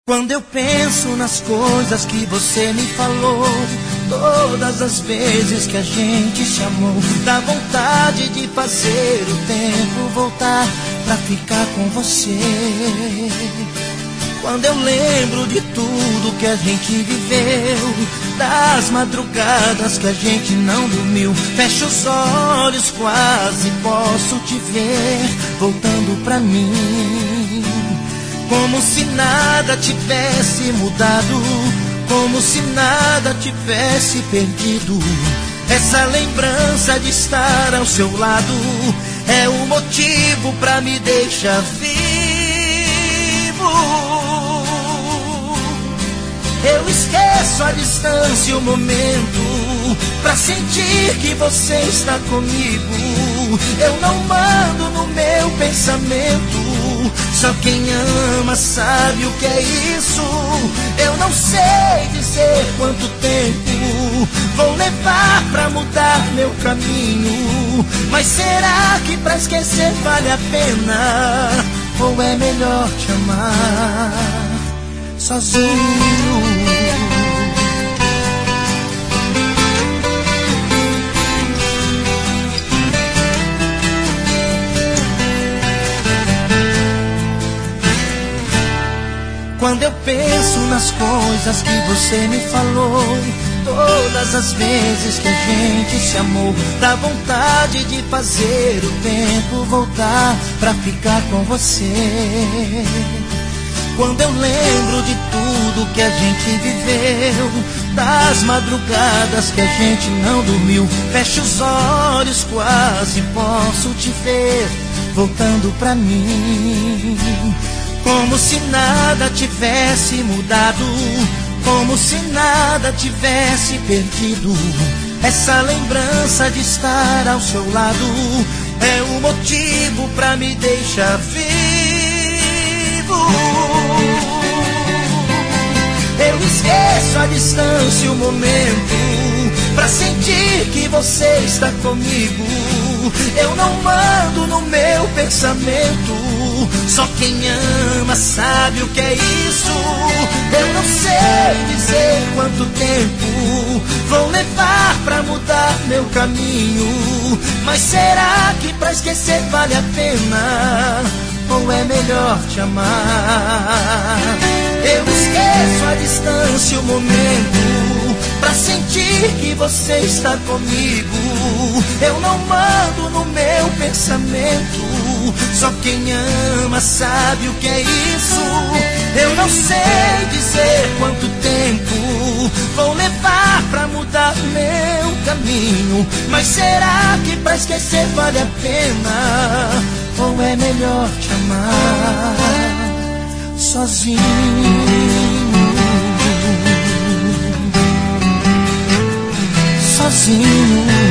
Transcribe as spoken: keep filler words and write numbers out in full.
Quando eu penso nas coisas que você me falou, todas as vezes que a gente se amou, dá vontade de fazer o tempo voltar pra ficar com você. Quando eu lembro de tudo que a gente viveu, das madrugadas que a gente não dormiu, fecho os olhos, quase posso te ver voltando pra mim. Como se nada tivesse mudado, como se nada tivesse perdido. Essa lembrança de estar ao seu lado é o motivo pra me deixar vivo. Eu esqueço a distância e o momento pra sentir que você está comigo. Eu não mando no meu pensamento, só quem ama sabe o que é isso. Eu não sei dizer quanto tempo vou levar pra mudar meu caminho, mas será que pra esquecer vale a pena? Ou é melhor te amar sozinho? Quando eu penso nas coisas que você me falou, todas as vezes que a gente se amou, dá vontade de fazer o tempo voltar pra ficar com você. Quando eu lembro de tudo que a gente viveu, das madrugadas que a gente não dormiu, fecho os olhos, quase posso te ver voltando pra mim. Como se nada tivesse mudado, como se nada tivesse perdido. Essa lembrança de estar ao seu lado é o motivo pra me deixar vivo. Eu esqueço a distância e o momento pra sentir que você está comigo. Eu não mando no meu pensamento, só quem ama sabe o que é isso. Eu não sei dizer quanto tempo vou levar pra mudar meu caminho, mas será que pra esquecer vale a pena? Ou é melhor te amar? Eu esqueço a distância e o momento pra sentir que você está comigo. Eu não mando no meu pensamento, só quem ama sabe o que é isso. Eu não sei dizer quanto tempo vou levar pra mudar meu caminho, mas será que pra esquecer vale a pena? Ou é melhor te amar sozinho? Sozinho.